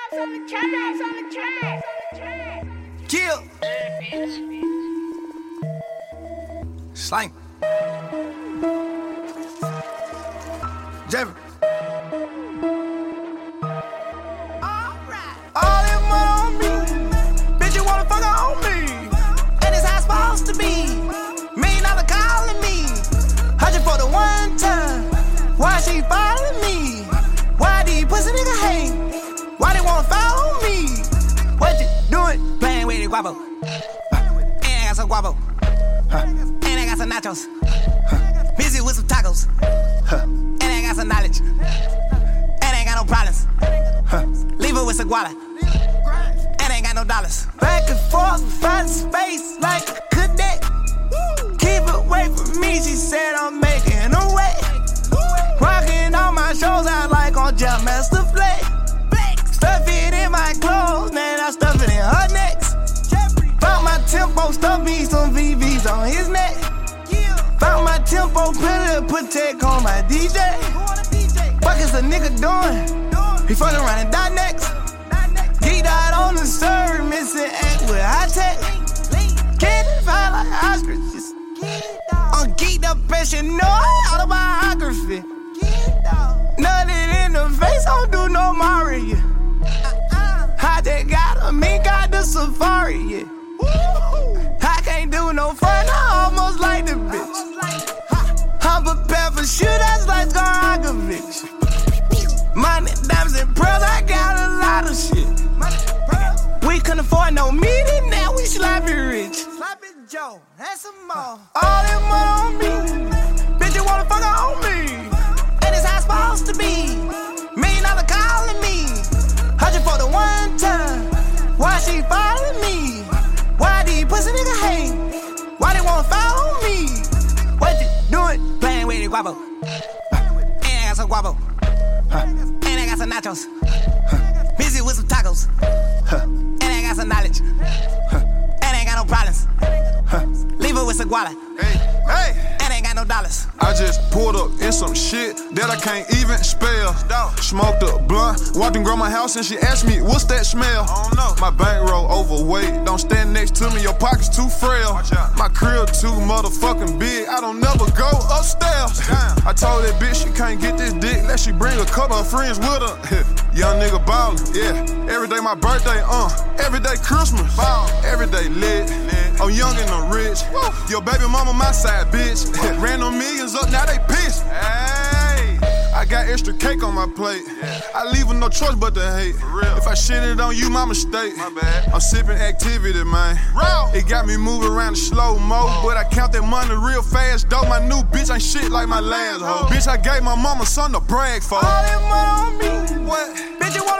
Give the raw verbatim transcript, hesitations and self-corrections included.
Kill. Slang. Jeffrey. All that money on me. Bitch, you wanna fuck on me. And it's how it's supposed to be. Million dollar calling me. Hundred for the one time. Why she following me? Why these pussy nigga hate? Why they wanna follow me? What you doing? Playing with the guapo. Uh, and I got some guapo. Huh. And I got some nachos. Huh. Busy with some tacos. Huh. And I got some knowledge. And I ain't got no problems. Huh. Leave it with some guala. And I ain't got no dollars. Back and forth, find space like a cadet. Keep it away from me, she said I'm making a way. Rocking all my shows out like on Jam Master Play. Stuff it in my clothes, man, I stuff it in her necks. Found my tempo, stuff me some V Vs on his neck. Found my tempo, put it, put tech on my D J. Fuck is a nigga doing? He fucking running dot next. Geeked out on the serve, missing act with high tech. Can't find like ostriches. I'm geeked up and shit, no autobiography. Nothing in the face, I don't do no Mario. I just got a mink out the safari, yeah. I can't do no fun, I almost like the bitch. I'm prepared for shootouts like Goragovich. Money, diamonds, and pearls, I got a lot of shit. We couldn't afford no meeting, now we sloppy rich. Sloppy Joe, and some more. All that money on me. Bitch, you wanna fuck on me. And it's how it's supposed to be. Million dollar calling me. Hundred for the one time. Why she following me? Why these pussy nigga hate? Why they wanna follow me? What you doing? Playing with the guapo. Uh, and I got some guapo. Huh. And I got some nachos. Huh. Busy with some tacos. Huh. And I got some knowledge. Huh. And I ain't got no problems. Huh. Leave it with some guala. Hey, hey. And I ain't got no dollars. I just pulled up in some shit that I can't even spell. Smoked a blunt, walked in grandma's house and she asked me, what's that smell? I don't know. My bankroll overweight, don't stand next to me, your pocket's too frail. My crib too motherfucking big, I don't never go upstairs. Damn. I told that bitch she can't get this dick unless she bring a couple of friends with her. Young nigga ballin', yeah. Every day my birthday, uh. Every day Christmas, ball. Every day lit. lit. I'm young and I'm rich. Woo. Your baby mama my side, bitch. Ran them millions up, now they pissed. Hey. I got extra cake on my plate. Yeah. I leave with no choice but to hate. For real. If I shit it on you, my mistake. My bad. I'm sipping activity, man. Real. It got me moving around in slow mo, oh. But I count that money real fast, though. My new bitch ain't shit like my last hoe. Oh. Bitch, I gave my mama something to brag for. All that money on me. What? Bitch, you